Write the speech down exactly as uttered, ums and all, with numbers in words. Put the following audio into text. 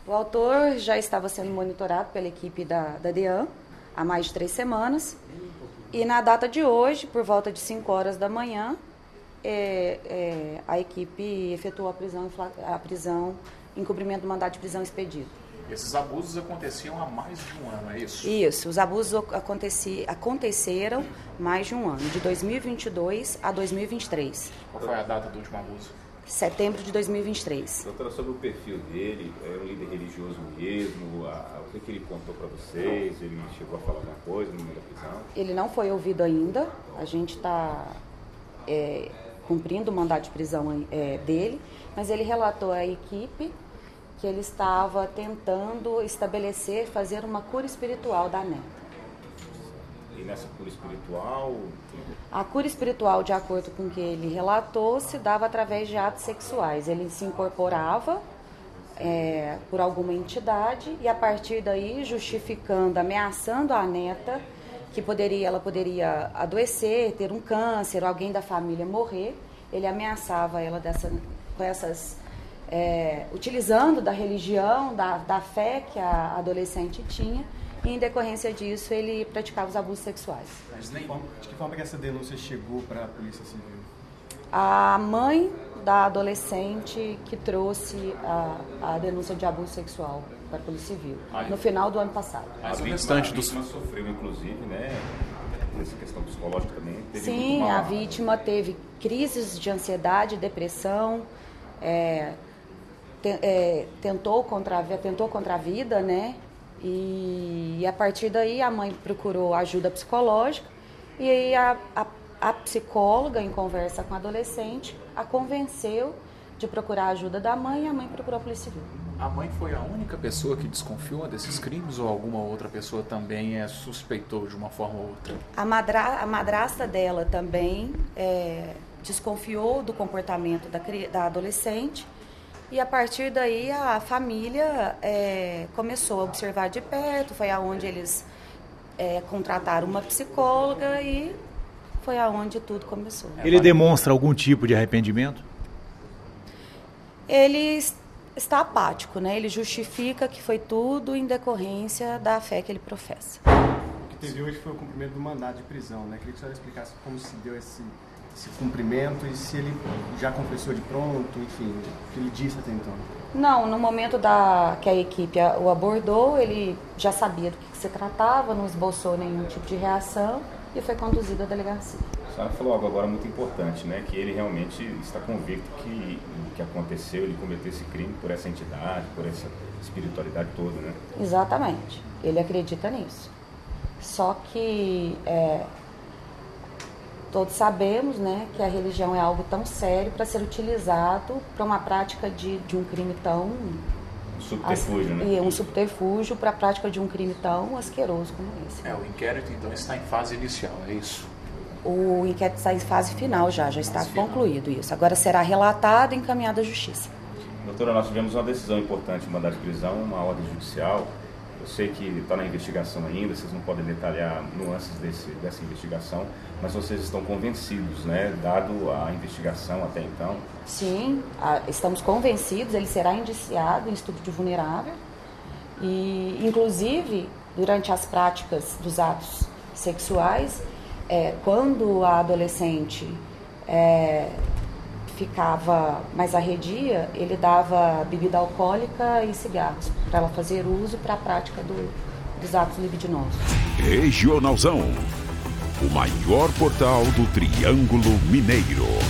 O autor já estava sendo monitorado pela equipe da, da DEAN há mais de três semanas. E na data de hoje, por volta de cinco horas da manhã, é, é, a equipe efetuou a prisão, a prisão em cumprimento do mandado de prisão expedido. Esses abusos aconteciam há mais de um ano, é isso? Isso, os abusos aconteci, aconteceram mais de um ano, de dois mil e vinte e dois a dois mil e vinte e três. Qual foi a data do último abuso? Setembro de dois mil e vinte e três. Doutora, sobre o perfil dele, era um líder religioso mesmo? A, a, o que, que ele contou para vocês? Ele chegou a falar alguma coisa no meio da prisão? Ele não foi ouvido ainda, a gente está é, cumprindo o mandado de prisão é, dele, mas ele relatou à equipe que ele estava tentando estabelecer, fazer uma cura espiritual da neta. E nessa cura espiritual? A cura espiritual, de acordo com o que ele relatou, se dava através de atos sexuais. Ele se incorporava é, por alguma entidade e, a partir daí, justificando, ameaçando a neta, que poderia, ela poderia adoecer, ter um câncer, ou alguém da família morrer, ele ameaçava ela dessa, com essas... É, utilizando da religião, da, da fé que a adolescente tinha, e em decorrência disso ele praticava os abusos sexuais. Mas nem... De que forma que essa denúncia chegou para a Polícia Civil? A mãe da adolescente que trouxe a, a denúncia de abuso sexual para a Polícia Civil, Ai, no final do ano passado. A vítima, a vítima sofreu, inclusive, né, nessa questão psicológica também. Teve Sim, a vítima teve crises de ansiedade, depressão, é, te, é, tentou, contra, tentou contra a vida, né? E, e a partir daí a mãe procurou ajuda psicológica e aí a, a, a psicóloga, em conversa com a adolescente, a convenceu de procurar a ajuda da mãe e a mãe procurou a Polícia Civil. A mãe foi a única pessoa que desconfiou desses crimes ou alguma outra pessoa também é, suspeitou de uma forma ou outra? A, madra, a madrasta dela também é, desconfiou do comportamento da, da adolescente. E a partir daí a família é, começou a observar de perto, foi aonde eles é, contrataram uma psicóloga e foi aonde tudo começou. Ele demonstra algum tipo de arrependimento? Ele está apático, né? Ele justifica que foi tudo em decorrência da fé que ele professa. O que teve hoje foi o cumprimento do mandado de prisão, né? Queria que a senhora explicasse como se deu esse... esse cumprimento e se ele já confessou de pronto, enfim, o que ele disse até então? Não, no momento da, que a equipe o abordou, ele já sabia do que se tratava, não esboçou nenhum tipo de reação e foi conduzido à delegacia. A senhora falou algo agora muito importante, né? Que ele realmente está convicto que o que aconteceu, ele cometeu esse crime por essa entidade, por essa espiritualidade toda, né? Exatamente, ele acredita nisso. Só que... É, todos sabemos, né, que a religião é algo tão sério para ser utilizado para uma prática de, de um crime tão... Um subterfúgio, as, né? Um subterfúgio para a prática de um crime tão asqueroso como esse. É, o inquérito então está em fase inicial, é isso? O inquérito está em fase final já, já está concluído isso. Agora será relatado e encaminhado à justiça. Doutora, nós tivemos uma decisão importante de mandado de prisão, uma ordem judicial. Eu sei que está na investigação ainda, vocês não podem detalhar nuances desse, dessa investigação, mas vocês estão convencidos, né, dado a investigação até então? Sim, a, estamos convencidos, ele será indiciado em estupro de vulnerável e, inclusive, durante as práticas dos atos sexuais, é, quando a adolescente é, ficava mais arredia, ele dava bebida alcoólica e cigarros para ela fazer uso para a prática do, dos atos libidinosos. Regionalzão, o maior portal do Triângulo Mineiro.